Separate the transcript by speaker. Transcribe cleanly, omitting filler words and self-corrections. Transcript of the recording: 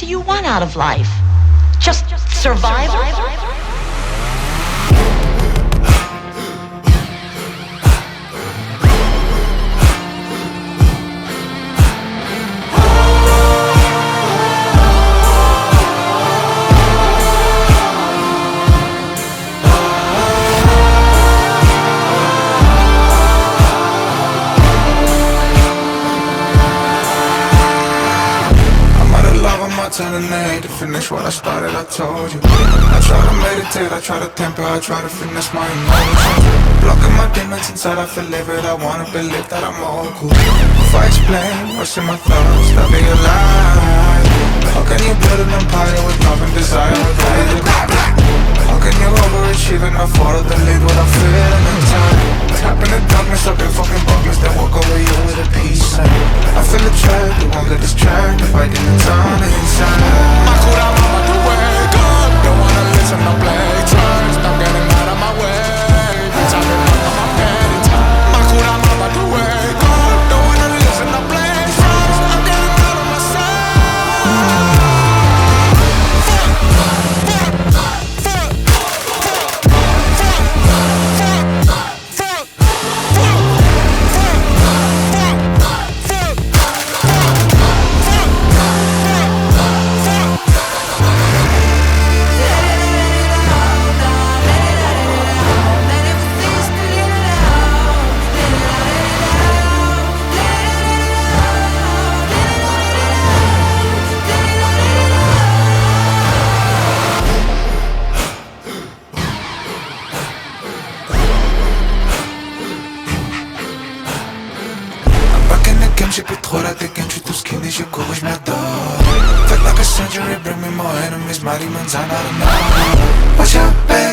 Speaker 1: do you want out of life? Just survival?
Speaker 2: Telling me to finish what I started, I told you. I try to meditate, I try to temper, I try to finesse my emotions. Blocking my demons inside, I feel livid, I wanna believe that I'm all cool. If I explain what's in my thoughts, they'll be a lie. How can you build an empire with love and desire? How can you overachieve and afford to lead what I'm feeling inside? Tap in the darkness, I've been fucking buggers that walk over you with a peace sign. I feel attracted, won't get distracted by demons on the inside.
Speaker 3: Hakuna Mama to wake up, don't wanna listen to play tracks. Stop getting out of my way, time to knock on my petty time. Hakuna Mama to wake up, don't wanna listen to play tracks. I'm getting out of my sight.
Speaker 2: J'ai plus trop la dégaine, j'suis tout skinny, je cours et j'm'adore. Faites like a century, bring me more enemies, my demons are not enough. Watch out, babe.